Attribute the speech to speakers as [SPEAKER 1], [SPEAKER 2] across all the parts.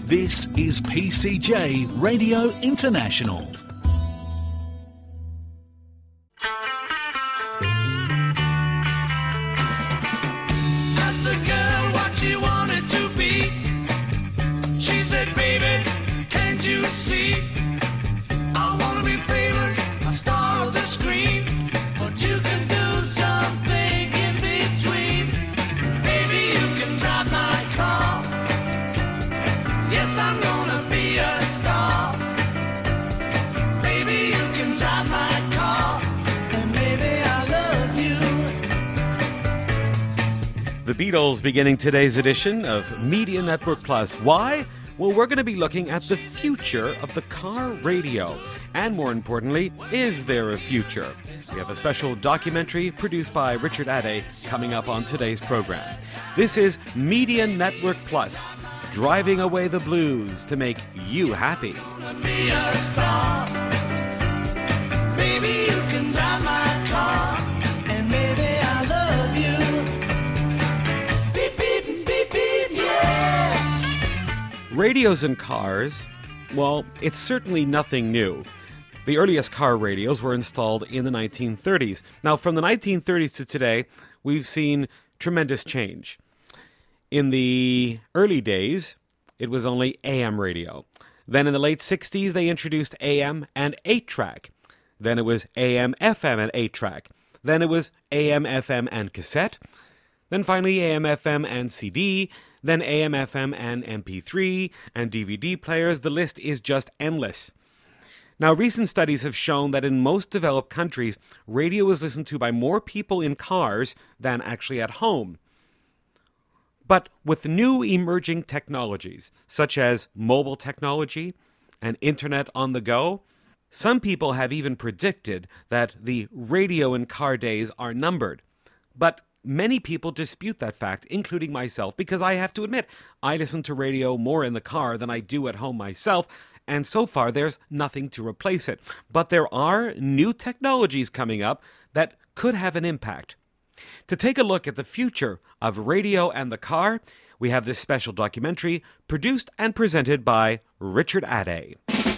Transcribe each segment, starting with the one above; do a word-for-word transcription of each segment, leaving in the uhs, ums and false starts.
[SPEAKER 1] This is P C J Radio International.
[SPEAKER 2] Asked a girl what she wanted to be. She said, baby, can't you see? I want to be famous, a star of the screen. But you can do something in between. Baby, you can drive my car. Yes, I'm gonna be a star. Baby, you can drive my car. And baby, I love you.
[SPEAKER 3] The Beatles beginning today's edition of Media Network Plus. Why? Well, we're going to be looking at the future of the car radio. And more importantly, is there a future? We have a special documentary produced by Richard Ade coming up on today's program. This is Media Network Plus, driving away the blues to make you happy.
[SPEAKER 2] Wanna be a star. Baby, you can drive my car. And baby, I love you. Beep, beep, beep, beep, yeah.
[SPEAKER 3] Radios in cars, well, it's certainly nothing new. The earliest car radios were installed in the nineteen thirties. Now, from the nineteen thirties to today, we've seen tremendous change. In the early days, it was only A M radio. Then in the late sixties, they introduced A M and eight track. Then it was A M F M and eight track. Then it was A M F M and cassette. Then finally A M F M and C D. Then A M F M and M P three and D V D players. The list is just endless. Now, recent studies have shown that in most developed countries, radio is listened to by more people in cars than actually at home. But with new emerging technologies, such as mobile technology and internet on the go, some people have even predicted that the radio in car days are numbered. But many people dispute that fact, including myself, because I have to admit, I listen to radio more in the car than I do at home myself, and so far there's nothing to replace it. But there are new technologies coming up that could have an impact. To take a look at the future of radio and the car, we have this special documentary produced and presented by Richard Ade.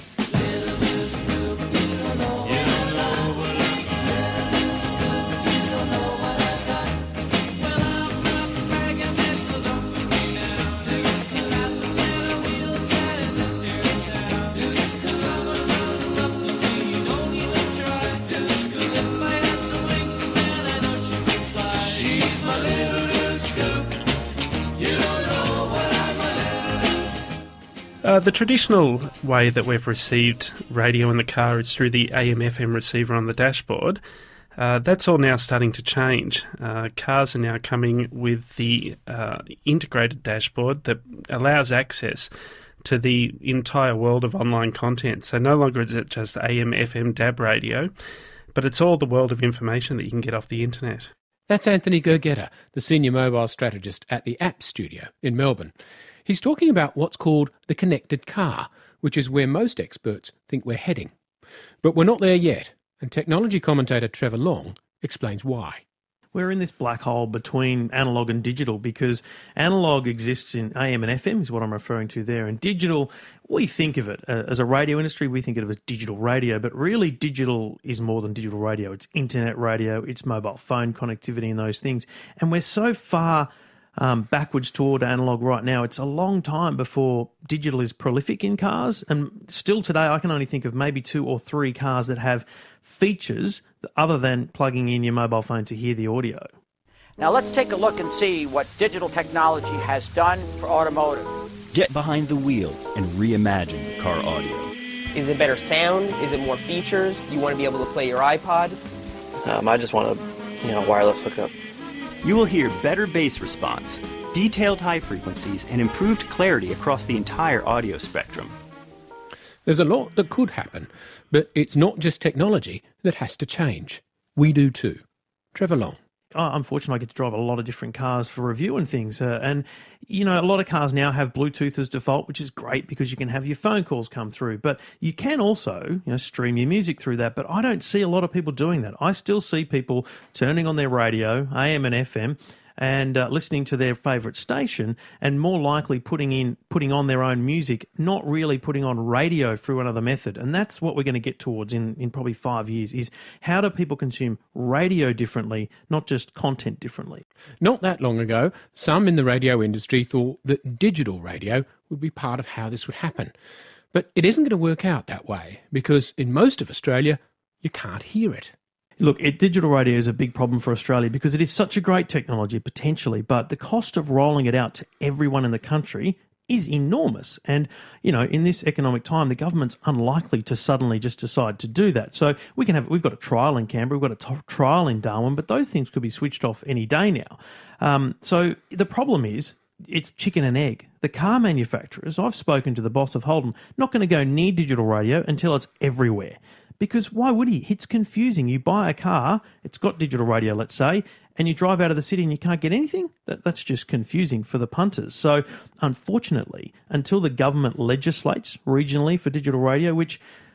[SPEAKER 4] Uh, the traditional way that we've received radio in the car is through the A M F M receiver on the dashboard. Uh, that's all now starting to change. Uh, cars are now coming with the uh, integrated dashboard that allows access to the entire world of online content. So no longer is it just A M F M D A B radio, but it's all the world of information that you can get off the internet.
[SPEAKER 5] That's Anthony Gergetta, the Senior Mobile Strategist at the App Studio in Melbourne. He's talking about what's called the connected car, which is where most experts think we're heading. But we're not there yet, and technology commentator Trevor Long explains why.
[SPEAKER 6] We're in this black hole between analogue and digital because analogue exists in A M and F M is what I'm referring to there. And digital, we think of it uh, as a radio industry, we think of it as digital radio, but really digital is more than digital radio. It's internet radio, it's mobile phone connectivity and those things. And we're so far um, backwards toward analogue right now. It's a long time before digital is prolific in cars. And still today, I can only think of maybe two or three cars that have features other than plugging in your mobile phone to hear the audio.
[SPEAKER 7] Now let's take a look and see what digital technology has done for automotive.
[SPEAKER 8] Get behind the wheel and reimagine car audio.
[SPEAKER 9] Is it better sound? Is it more features? Do you want to be able to play your iPod?
[SPEAKER 10] Um, I just want a you know, wireless hookup.
[SPEAKER 8] You will hear better bass response, detailed high frequencies, and improved clarity across the entire audio spectrum.
[SPEAKER 5] There's a lot that could happen, but it's not just technology that has to change. We do too. Trevor Long.
[SPEAKER 6] Oh, unfortunately, I get to drive a lot of different cars for review and things. Uh, and, you know, a lot of cars now have Bluetooth as default, which is great because you can have your phone calls come through. But you can also, you know, stream your music through that. But I don't see a lot of people doing that. I still see people turning on their radio, A M and F M, and uh, listening to their favourite station, and more likely putting in putting on their own music, not really putting on radio through another method. And that's what we're going to get towards in, in probably five years, is how do people consume radio differently, not just content differently.
[SPEAKER 5] Not that long ago, some in the radio industry thought that digital radio would be part of how this would happen. But it isn't going to work out that way, because in most of Australia, you can't hear it.
[SPEAKER 6] Look, it, digital radio is a big problem for Australia because it is such a great technology potentially, but the cost of rolling it out to everyone in the country is enormous. And, you know, in this economic time, the government's unlikely to suddenly just decide to do that. So we can have, we've got a trial in Canberra, we've got a t- trial in Darwin, but those things could be switched off any day now. Um, so the problem is, it's chicken and egg. The car manufacturers, I've spoken to the boss of Holden, not going to go near digital radio until it's everywhere. Because why would he? It's confusing. You buy a car, it's got digital radio, let's say, and you drive out of the city and you can't get anything? That, that's just confusing for the punters. So, unfortunately, until the government legislates regionally for digital radio, which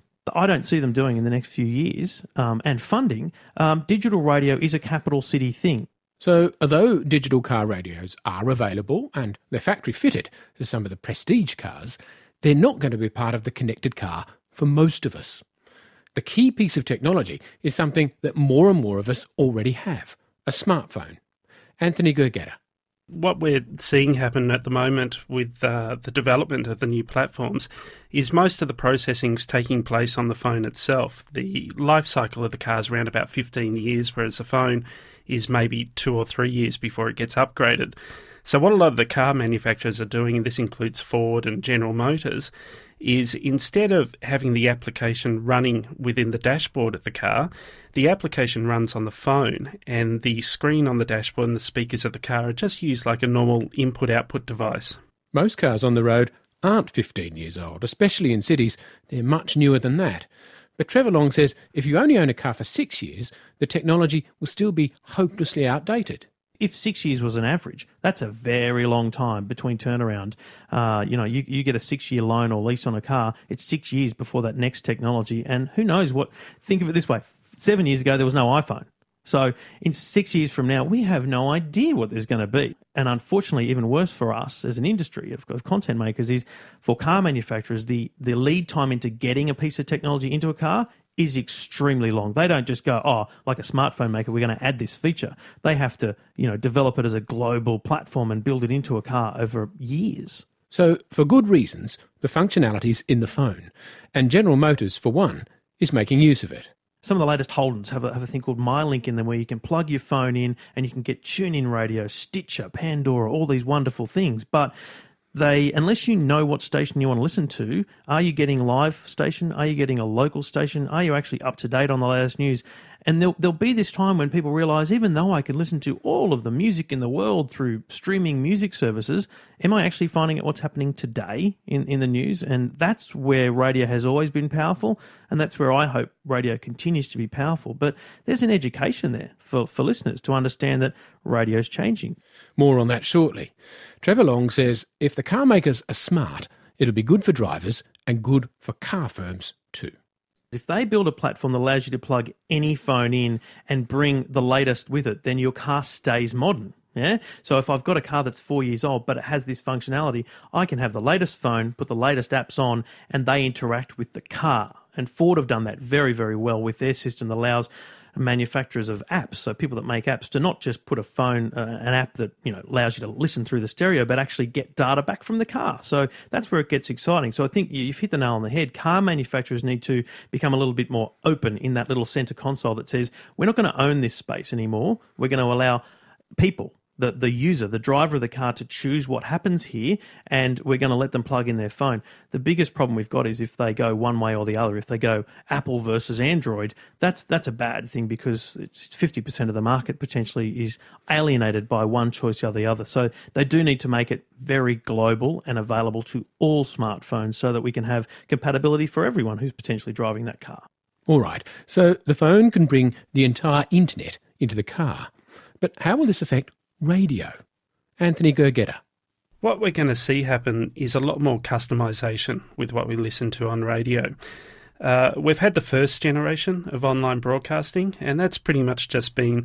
[SPEAKER 6] I don't see them doing in the next few years, um, and funding, um, digital radio is a capital city thing.
[SPEAKER 5] So, although digital car radios are available and they're factory fitted to some of the prestige cars, they're not going to be part of the connected car for most of us. The key piece of technology is something that more and more of us already have, a smartphone. Anthony Gergetta.
[SPEAKER 4] What we're seeing happen at the moment with uh, the development of the new platforms is most of the processing's taking place on the phone itself. The life cycle of the car is around about fifteen years, whereas the phone is maybe two or three years before it gets upgraded. So what a lot of the car manufacturers are doing, and this includes Ford and General Motors, is instead of having the application running within the dashboard of the car, the application runs on the phone, and the screen on the dashboard and the speakers of the car are just used like a normal input-output device.
[SPEAKER 5] Most cars on the road aren't fifteen years old, especially in cities. They're much newer than that. But Trevor Long says if you only own a car for six years, the technology will still be hopelessly outdated.
[SPEAKER 6] If six years was an average, that's a very long time between turnaround. Uh, you know, you, you get a six-year loan or lease on a car, it's six years before that next technology. And who knows what, think of it this way, seven years ago there was no iPhone. So in six years from now, we have no idea what there's going to be. And unfortunately, even worse for us as an industry of, of content makers is for car manufacturers, the, the lead time into getting a piece of technology into a car is extremely long. They don't just go, oh, like a smartphone maker, we're going to add this feature. They have to, you know, develop it as a global platform and build it into a car over years.
[SPEAKER 5] So, for good reasons, the functionality's in the phone. And General Motors, for one, is making use of it.
[SPEAKER 6] Some of the latest Holdens have a, have a thing called MyLink in them where you can plug your phone in and you can get TuneIn Radio, Stitcher, Pandora, all these wonderful things. But they, unless you know what station you want to listen to, are you getting live station? Are you getting a local station? Are you actually up to date on the latest news? And there'll, there'll be this time when people realise, even though I can listen to all of the music in the world through streaming music services, am I actually finding out what's happening today in, in the news? And that's where radio has always been powerful, and that's where I hope radio continues to be powerful. But there's an education there for, for listeners to understand that radio's changing.
[SPEAKER 5] More on that shortly. Trevor Long says if the car makers are smart, it'll be good for drivers and good for car firms too.
[SPEAKER 6] If they build a platform that allows you to plug any phone in and bring the latest with it, then your car stays modern. Yeah. So if I've got a car that's four years old, but it has this functionality, I can have the latest phone, put the latest apps on, and they interact with the car. And Ford have done that very, very well with their system that allows manufacturers of apps, so people that make apps, to not just put a phone, uh, an app that, you know, allows you to listen through the stereo, but actually get data back from the car. So that's where it gets exciting. So I think you've hit the nail on the head. Car manufacturers need to become a little bit more open in that little center console that says, we're not going to own this space anymore. We're going to allow people, the, the user, the driver of the car, to choose what happens here, and we're going to let them plug in their phone. The biggest problem we've got is if they go one way or the other. If they go Apple versus Android, that's that's a bad thing, because it's fifty percent of the market potentially is alienated by one choice or the other. So they do need to make it very global and available to all smartphones so that we can have compatibility for everyone who's potentially driving that car.
[SPEAKER 5] All right, so the phone can bring the entire internet into the car. But how will this affect radio? Anthony Gergetta.
[SPEAKER 4] What we're going to see happen is a lot more customisation with what we listen to on radio. Uh, we've had the first generation of online broadcasting, and that's pretty much just been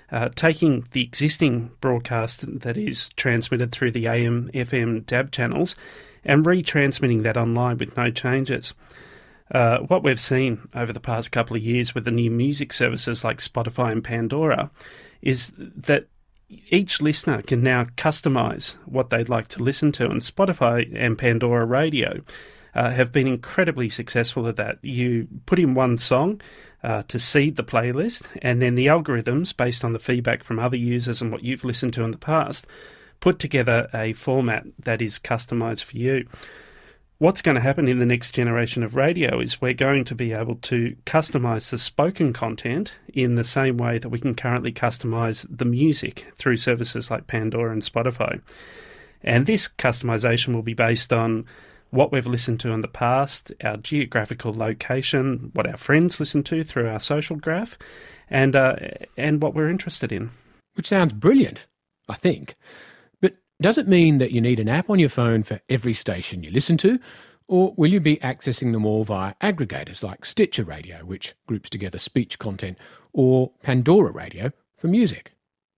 [SPEAKER 4] uh, taking the existing broadcast that is transmitted through the A M F M D A B channels and retransmitting that online with no changes. Uh, what we've seen over the past couple of years with the new music services like Spotify and Pandora is that each listener can now customise what they'd like to listen to, and Spotify and Pandora Radio uh, have been incredibly successful at that. You put in one song uh, to seed the playlist, and then the algorithms, based on the feedback from other users and what you've listened to in the past, put together a format that is customised for you. What's going to happen in the next generation of radio is we're going to be able to customise the spoken content in the same way that we can currently customise the music through services like Pandora and Spotify. And this customisation will be based on what we've listened to in the past, our geographical location, what our friends listen to through our social graph, and uh, and what we're interested in.
[SPEAKER 5] Which sounds brilliant, I think. Does it mean that you need an app on your phone for every station you listen to, or will you be accessing them all via aggregators like Stitcher Radio, which groups together speech content, or Pandora Radio for music?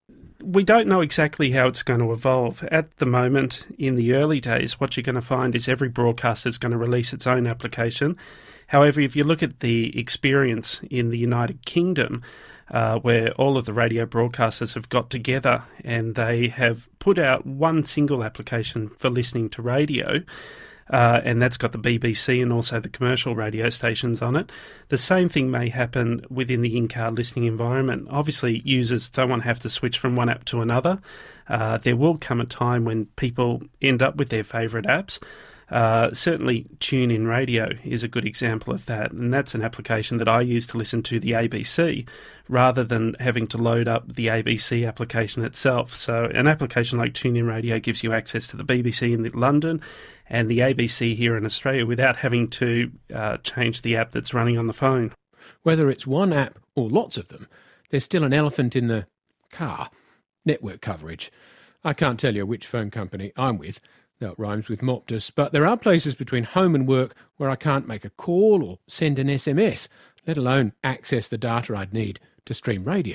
[SPEAKER 4] We don't know exactly how it's going to evolve. At the moment, in the early days, what you're going to find is every broadcaster is going to release its own application. However, if you look at the experience in the United Kingdom, Uh, where all of the radio broadcasters have got together and they have put out one single application for listening to radio, uh, and that's got the B B C and also the commercial radio stations on it. The same thing may happen within the in-car listening environment. Obviously, users don't want to have to switch from one app to another. Uh, there will come a time when people end up with their favourite apps. Uh, certainly TuneIn Radio is a good example of that, and that's an application that I use to listen to the A B C rather than having to load up the A B C application itself. So an application like TuneIn Radio gives you access to the B B C in London and the A B C here in Australia without having to uh, change the app that's running on the phone.
[SPEAKER 5] Whether it's one app or lots of them, there's still an elephant in the car: network coverage. I can't tell you which phone company I'm with. That rhymes with Moptus, but there are places between home and work where I can't make a call or send an S M S, let alone access the data I'd need to stream radio.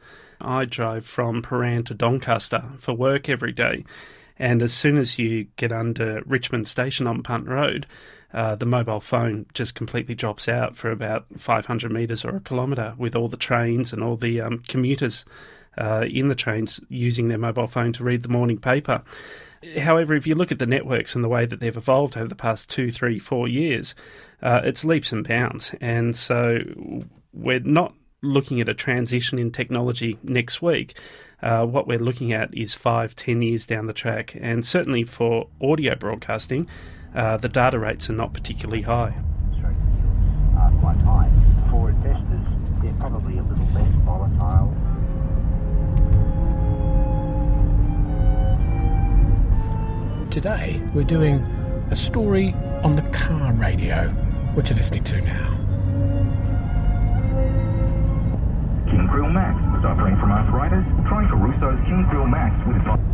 [SPEAKER 4] I drive from Paran to Doncaster for work every day, and as soon as you get under Richmond Station on Punt Road, uh, the mobile phone just completely drops out for about five hundred metres or a kilometre, with all the trains and all the um, commuters uh, in the trains using their mobile phone to read the morning paper. However, if you look at the networks and the way that they've evolved over the past two, three, four years, uh, it's leaps and bounds. And so we're not looking at a transition in technology next week. Uh, what we're looking at is five, ten years down the track. And certainly for audio broadcasting, uh, the data rates are not particularly high.
[SPEAKER 11] Are quite high. For investors, they're probably a little less volatile.
[SPEAKER 5] Today, we're doing a story on the car radio, which you're listening to now.
[SPEAKER 12] King Krill Max. Suffering from arthritis? Try Carusso's King Krill Max with...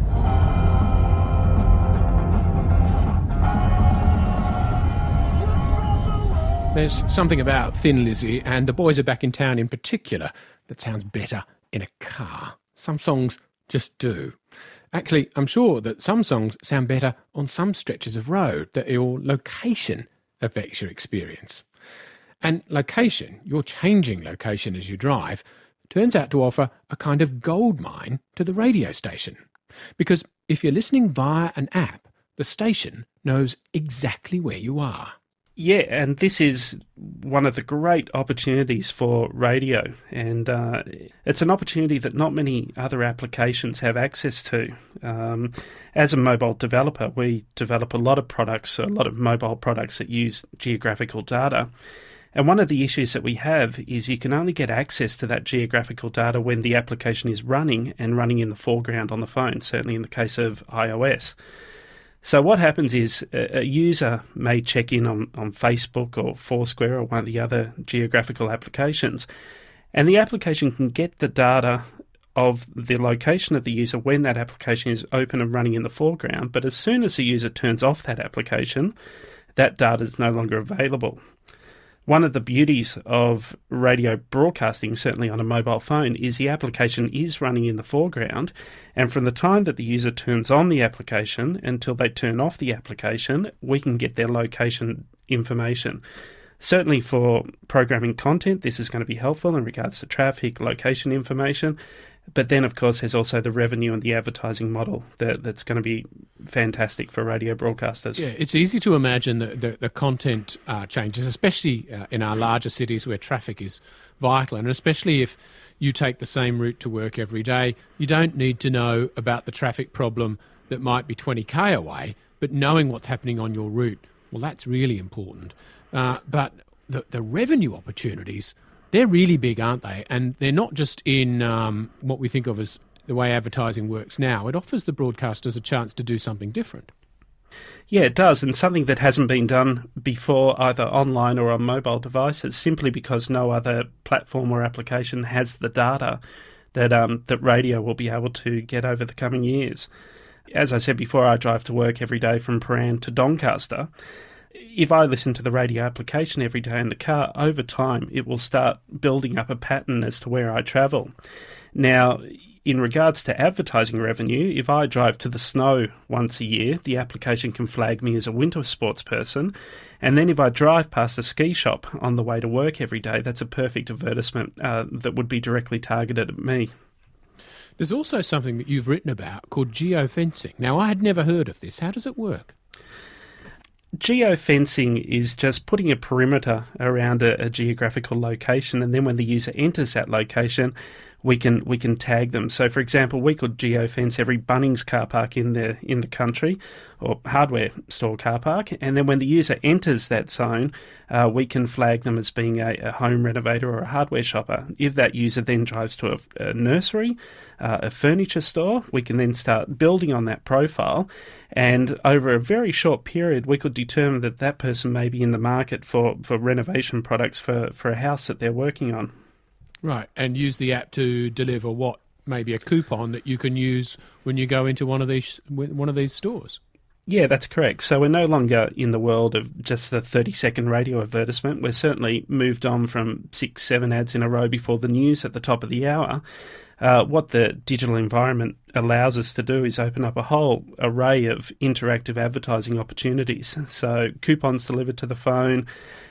[SPEAKER 5] There's something about Thin Lizzy and The Boys Are Back in Town in particular that sounds better in a car. Some songs just do. Actually, I'm sure that some songs sound better on some stretches of road, that your location affects your experience. And location, your changing location as you drive, turns out to offer a kind of gold mine to the radio station. Because if you're listening via an app, the station knows exactly where you are.
[SPEAKER 4] Yeah, and this is one of the great opportunities for radio, and uh, it's an opportunity that not many other applications have access to. Um, as a mobile developer, we develop a lot of products, a lot of mobile products that use geographical data. And one of the issues that we have is you can only get access to that geographical data when the application is running and running in the foreground on the phone, certainly in the case of iOS. So what happens is a user may check in on, on Facebook or Foursquare or one of the other geographical applications, and the application can get the data of the location of the user when that application is open and running in the foreground, but as soon as the user turns off that application, that data is no longer available. One of the beauties of radio broadcasting, certainly on a mobile phone, is the application is running in the foreground, and from the time that the user turns on the application until they turn off the application, we can get their location information. Certainly for programming content, this is going to be helpful in regards to traffic, location information. But then, of course, there's also the revenue and the advertising model that, that's going to be fantastic for radio broadcasters.
[SPEAKER 5] Yeah, it's easy to imagine the, the, the content uh, changes, especially uh, in our larger cities where traffic is vital, and especially if you take the same route to work every day. You don't need to know about the traffic problem that might be twenty k away, but knowing what's happening on your route, well, that's really important. Uh, but the, the revenue opportunities, they're really big, aren't they? And they're not just in um, what we think of as the way advertising works now. It offers the broadcasters a chance to do something different.
[SPEAKER 4] Yeah, it does, and something that hasn't been done before either online or on mobile devices, simply because no other platform or application has the data that um, that radio will be able to get over the coming years. As I said before, I drive to work every day from Prahran to Doncaster. If I listen to the radio application every day in the car, over time it will start building up a pattern as to where I travel. Now, in regards to advertising revenue, if I drive to the snow once a year, the application can flag me as a winter sports person. And then if I drive past a ski shop on the way to work every day, that's a perfect advertisement uh, that would be directly targeted at me.
[SPEAKER 5] There's also something that you've written about called geofencing. Now, I had never heard of this. How does it work?
[SPEAKER 4] Geofencing is just putting a perimeter around a, a geographical location, and then when the user enters that location, we can we can tag them. So, for example, we could geofence every Bunnings car park in the in the country, or hardware store car park, and then when the user enters that zone, uh, we can flag them as being a, a home renovator or a hardware shopper. If that user then drives to a, a nursery, uh, a furniture store, we can then start building on that profile, and over a very short period, we could determine that that person may be in the market for, for renovation products for, for a house that they're working on.
[SPEAKER 5] Right, and use the app to deliver what? Maybe a coupon that you can use when you go into one of these one of these stores.
[SPEAKER 4] Yeah, that's correct. So we're no longer in the world of just the thirty-second radio advertisement. We're certainly moved on from six, seven ads in a row before the news at the top of the hour. Uh, what the digital environment allows us to do is open up a whole array of interactive advertising opportunities. So coupons delivered to the phone,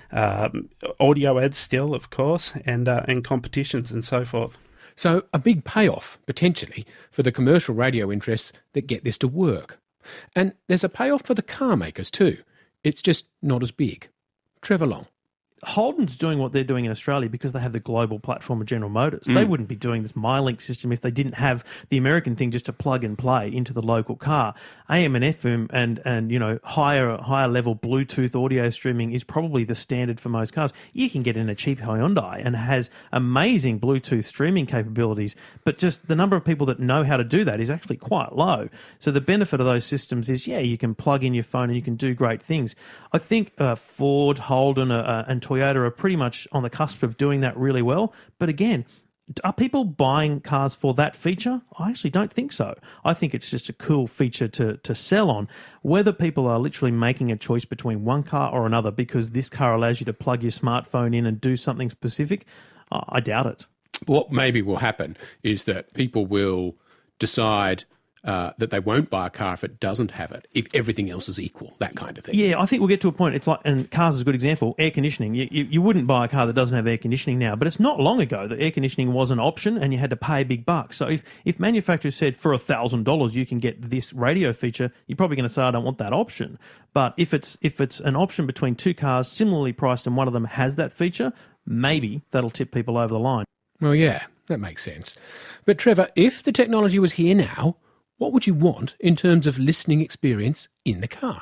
[SPEAKER 4] um, audio ads still, of course, and uh, and competitions and so forth.
[SPEAKER 5] So a big payoff, potentially, for the commercial radio interests that get this to work. And there's a payoff for the car makers too. It's just not as big. Trevor Long.
[SPEAKER 6] Holden's doing what they're doing in Australia because they have the global platform of General Motors. Mm. They wouldn't be doing this MyLink system if they didn't have the American thing just to plug and play into the local car. A M and F M and, and you know, higher higher level Bluetooth audio streaming is probably the standard for most cars. You can get in a cheap Hyundai and has amazing Bluetooth streaming capabilities, but just the number of people that know how to do that is actually quite low. So the benefit of those systems is, yeah, you can plug in your phone and you can do great things. I think uh, Ford, Holden, uh, and Toyota are pretty much on the cusp of doing that really well. But again, are people buying cars for that feature? I actually don't think so. I think it's just a cool feature to, to sell on. Whether people are literally making a choice between one car or another because this car allows you to plug your smartphone in and do something specific, I doubt it.
[SPEAKER 5] What maybe will happen is that people will decide Uh, that they won't buy a car if it doesn't have it, if everything else is equal, that kind of thing.
[SPEAKER 6] Yeah, I think we'll get to a point. It's like, and cars is a good example, air conditioning. You, you, you wouldn't buy a car that doesn't have air conditioning now, but it's not long ago that air conditioning was an option and you had to pay a big buck. So if, if manufacturers said for one thousand dollars you can get this radio feature, you're probably going to say, I don't want that option. But if it's if it's an option between two cars similarly priced and one of them has that feature, maybe that'll tip people over the line.
[SPEAKER 5] Well, yeah, that makes sense. But Trevor, if the technology was here now, what would you want in terms of listening experience in the car?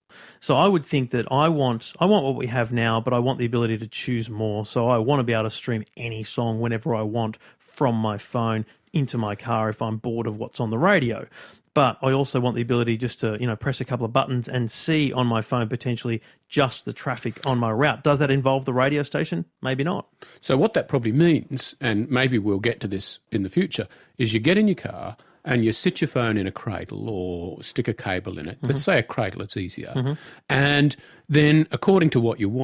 [SPEAKER 6] So I would think that I want I want what we have now, but I want the ability to choose more. So I want to be able to stream any song whenever I want from my phone into my car if I'm bored of what's on the radio. But I also want the ability just to, you know, press a couple of buttons and see on my phone potentially just the traffic on my route. Does that involve the radio station? Maybe not.
[SPEAKER 5] So what that probably means, and maybe we'll get to this in the future, is you get in your car and you sit your phone in a cradle or stick a cable in it. Mm-hmm. But say a cradle, it's easier. Mm-hmm. And then, according to what you want,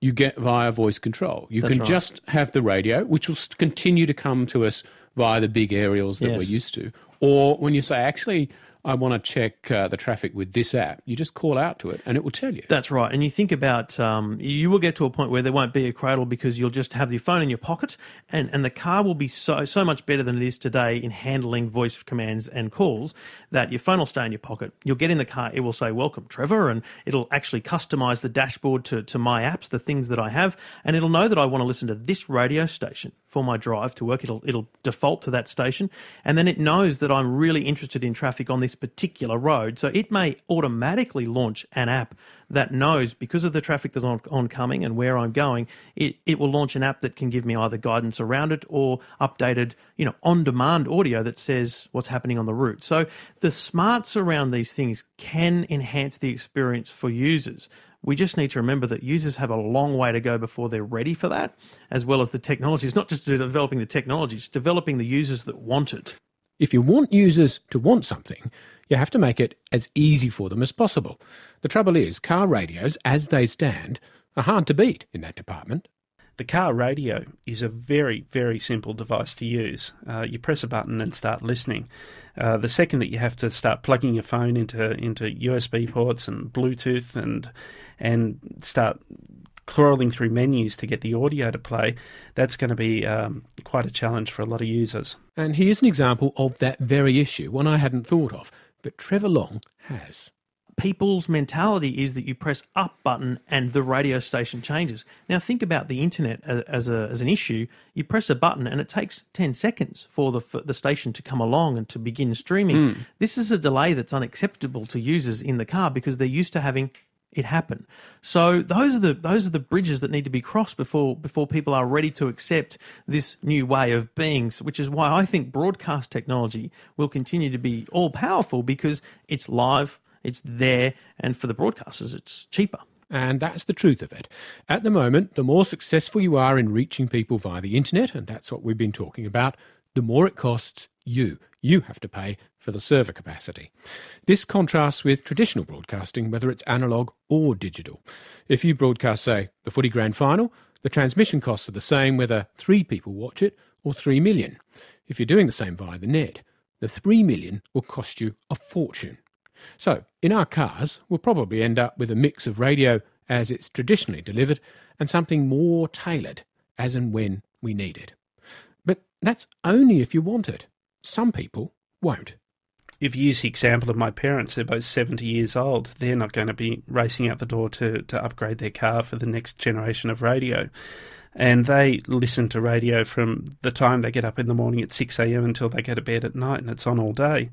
[SPEAKER 5] you get via voice control. You
[SPEAKER 6] That's
[SPEAKER 5] can
[SPEAKER 6] right.
[SPEAKER 5] just have the radio, which will st- continue to come to us via the big aerials that
[SPEAKER 6] Yes.
[SPEAKER 5] we're used to. Or when you say, actually, I want to check uh, the traffic with this app, you just call out to it and it will tell you.
[SPEAKER 6] That's right. And you think about, um, you will get to a point where there won't be a cradle because you'll just have your phone in your pocket, and, and the car will be so so much better than it is today in handling voice commands and calls that your phone will stay in your pocket. You'll get in the car, it will say, welcome, Trevor, and it'll actually customize the dashboard to, to my apps, the things that I have, and it'll know that I want to listen to this radio station for my drive to work. It'll it'll default to that station, and then it knows that I'm really interested in traffic on this particular road. So it may automatically launch an app that knows, because of the traffic that's on, oncoming and where I'm going, it, it will launch an app that can give me either guidance around it or updated, you know, on-demand audio that says what's happening on the route. So the smarts around these things can enhance the experience for users. We just need to remember that users have a long way to go before they're ready for that, as well as the technology. It's not just developing the technology, it's developing the users that want it.
[SPEAKER 5] If you want users to want something, you have to make it as easy for them as possible. The trouble is, car radios, as they stand, are hard to beat in that department.
[SPEAKER 4] The car radio is a very, very simple device to use. Uh, you press a button and start listening. Uh, the second that you have to start plugging your phone into into U S B ports and Bluetooth and and start crawling through menus to get the audio to play, that's going to be um, quite a challenge for a lot of users.
[SPEAKER 5] And here's an example of that very issue, one I hadn't thought of, but Trevor Long has.
[SPEAKER 6] People's mentality is that you press up button and the radio station changes. Now think about the internet as a as an issue. You press a button and it takes ten seconds for the for the station to come along and to begin streaming.
[SPEAKER 5] Mm.
[SPEAKER 6] This is a delay that's unacceptable to users in the car because they're used to having it happen. So those are the those are the bridges that need to be crossed before before people are ready to accept this new way of being, which is why I think broadcast technology will continue to be all powerful, because it's live, it's there, and for the broadcasters, it's cheaper.
[SPEAKER 5] And that's the truth of it. At the moment, the more successful you are in reaching people via the internet, and that's what we've been talking about, the more it costs you. You have to pay for the server capacity. This contrasts with traditional broadcasting, whether it's analogue or digital. If you broadcast, say, the footy grand final, the transmission costs are the same whether three people watch it or three million. If you're doing the same via the net, the three million will cost you a fortune. So, in our cars, we'll probably end up with a mix of radio as it's traditionally delivered and something more tailored as and when we need it. But that's only if you want it. Some people won't.
[SPEAKER 4] If you use the example of my parents, they're both seventy years old. They're not going to be racing out the door to, to upgrade their car for the next generation of radio. And they listen to radio from the time they get up in the morning at six a.m. until they go to bed at night, and it's on all day.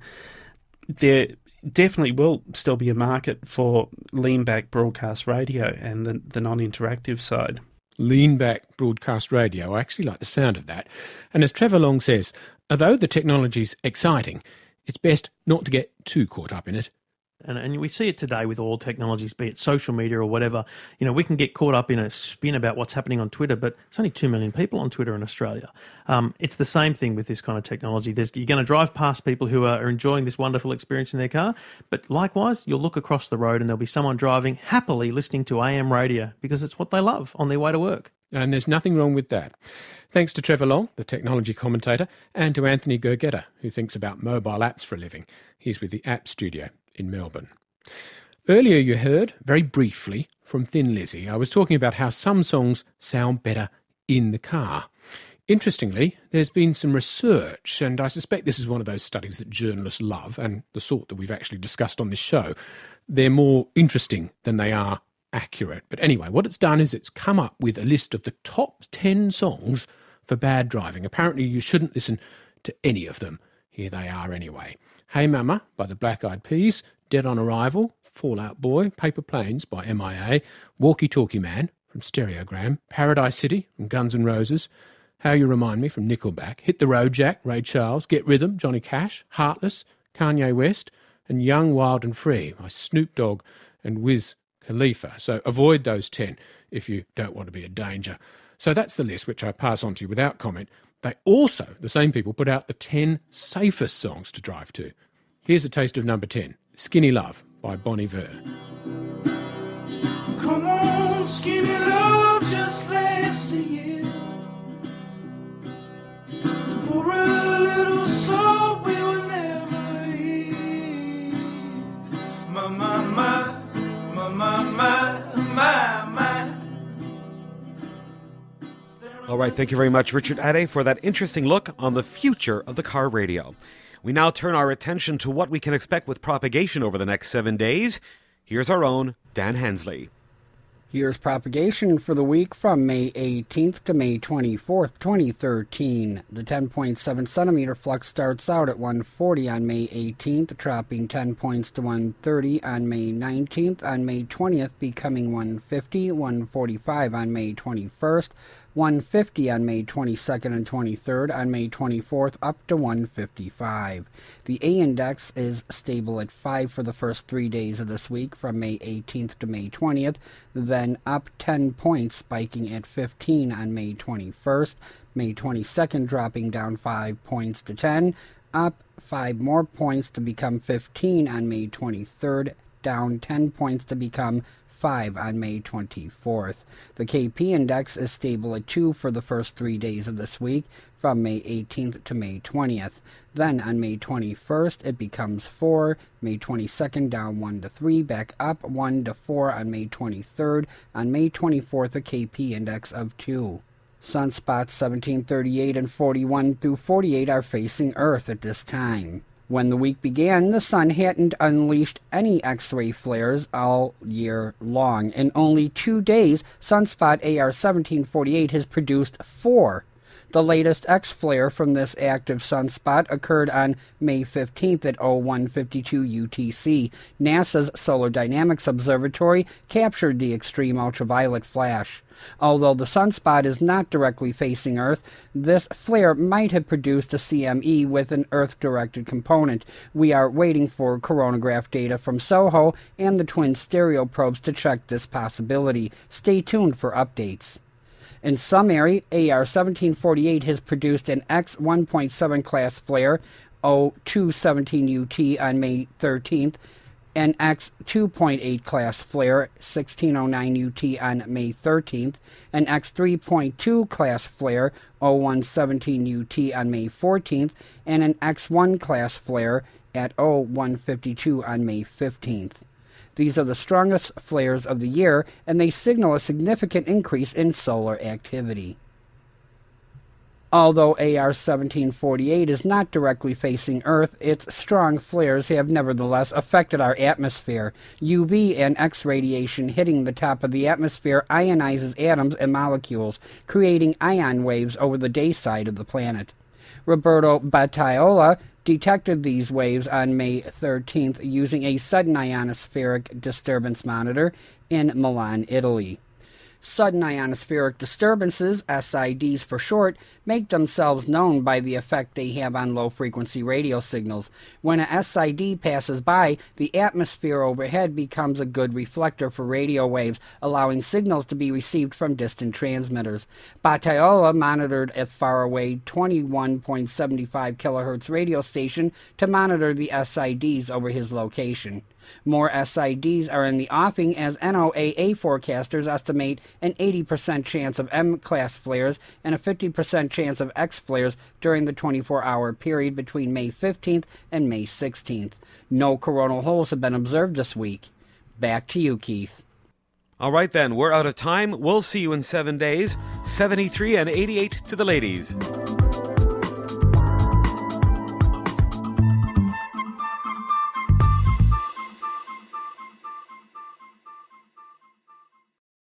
[SPEAKER 4] There definitely will still be a market for lean-back broadcast radio and the, the non-interactive side.
[SPEAKER 5] Lean-back broadcast radio, I actually like the sound of that. And as Trevor Long says, although the technology's exciting, it's best not to get too caught up in it.
[SPEAKER 6] And, and we see it today with all technologies, be it social media or whatever. You know, we can get caught up in a spin about what's happening on Twitter, but it's only two million people on Twitter in Australia. Um, it's the same thing with this kind of technology. There's, you're going to drive past people who are enjoying this wonderful experience in their car, but likewise, you'll look across the road and there'll be someone driving happily listening to A M radio because it's what they love on their way to work.
[SPEAKER 5] And there's nothing wrong with that. Thanks to Trevor Long, the technology commentator, and to Anthony Gurgetta, who thinks about mobile apps for a living. He's with the App Studio in Melbourne. Earlier you heard, very briefly, from Thin Lizzy. I was talking about how some songs sound better in the car. Interestingly, there's been some research, and I suspect this is one of those studies that journalists love, and the sort that we've actually discussed on this show. They're more interesting than they are accurate. But anyway, what it's done is it's come up with a list of the top ten songs for bad driving. Apparently you shouldn't listen to any of them. Here they are anyway. Hey Mama by the Black Eyed Peas, Dead on Arrival, Fall Out Boy, Paper Planes by M I A, Walkie Talkie Man from Stereogram, Paradise City from Guns N' Roses, How You Remind Me from Nickelback, Hit the Road Jack, Ray Charles, Get Rhythm, Johnny Cash, Heartless, Kanye West, and Young, Wild and Free by Snoop Dogg and Wiz Khalifa. So avoid those ten if you don't want to be a danger. So that's the list, which I pass on to you without comment. They also, the same people, put out the ten safest songs to drive to. Here's a taste of number ten, Skinny Love by Bon Iver.
[SPEAKER 2] Come on, skinny love,
[SPEAKER 3] All right, thank you very much, Richard Adde, for that interesting look on the future of the car radio. We now turn our attention to what we can expect with propagation over the next seven days. Here's our own Dan Hensley.
[SPEAKER 13] Here's propagation for the week from May eighteenth to May twenty-fourth, twenty thirteen. The ten point seven centimeter flux starts out at one forty on May eighteenth, dropping ten points to one thirty on May nineteenth, on May twentieth becoming one fifty, one forty-five on May twenty-first, one fifty on May twenty-second and twenty-third, on May twenty-fourth up to one fifty-five. The A-index is stable at five for the first three days of this week from May eighteenth to May twentieth, then up ten points, spiking at fifteen on May twenty-first, May twenty-second dropping down five points to ten, up five more points to become fifteen on May twenty-third, down ten points to become five on May twenty-fourth. The K P index is stable at two for the first three days of this week, from May eighteenth to May twentieth. Then on May twenty-first, it becomes four, May twenty-second down one to three, back up one to four on May twenty-third, on May twenty-fourth, a K P index of two. Sunspots seventeen thirty-eight and forty-one through forty-eight are facing Earth at this time. When the week began, the sun hadn't unleashed any X-ray flares all year long. In only two days, sunspot A R seventeen forty-eight has produced four. The latest X-flare from this active sunspot occurred on May fifteenth at oh one fifty-two U T C. NASA's Solar Dynamics Observatory captured the extreme ultraviolet flash. Although the sunspot is not directly facing Earth, this flare might have produced a C M E with an Earth-directed component. We are waiting for coronagraph data from SOHO and the twin stereo probes to check this possibility. Stay tuned for updates. In summary, A R seventeen forty-eight has produced an X one point seven class flare, oh two seventeen U T on May thirteenth, an X two point eight class flare, sixteen oh nine U T on May thirteenth, an X three point two class flare, oh one seventeen U T on May fourteenth, and an X one class flare at oh one fifty-two on May fifteenth. These are the strongest flares of the year, and they signal a significant increase in solar activity. Although A R seventeen forty-eight is not directly facing Earth, its strong flares have nevertheless affected our atmosphere. U V and X radiation hitting the top of the atmosphere ionizes atoms and molecules, creating ion waves over the day side of the planet. Roberto Battaiola detected these waves on May thirteenth using a sudden ionospheric disturbance monitor in Milan, Italy. Sudden ionospheric disturbances, S I Ds for short, make themselves known by the effect they have on low-frequency radio signals. When a S I D passes by, the atmosphere overhead becomes a good reflector for radio waves, allowing signals to be received from distant transmitters. Battaiola monitored a faraway twenty-one point seven five kilohertz radio station to monitor the S I Ds over his location. More S I Ds are in the offing as N O A A forecasters estimate an eighty percent chance of M-class flares and a fifty percent chance of X flares during the twenty-four hour period between May fifteenth and May sixteenth. No coronal holes have been observed this week. Back to you, Keith.
[SPEAKER 3] All right, then. We're out of time. We'll see you in seven days. seventy-three and eighty-eight to the ladies.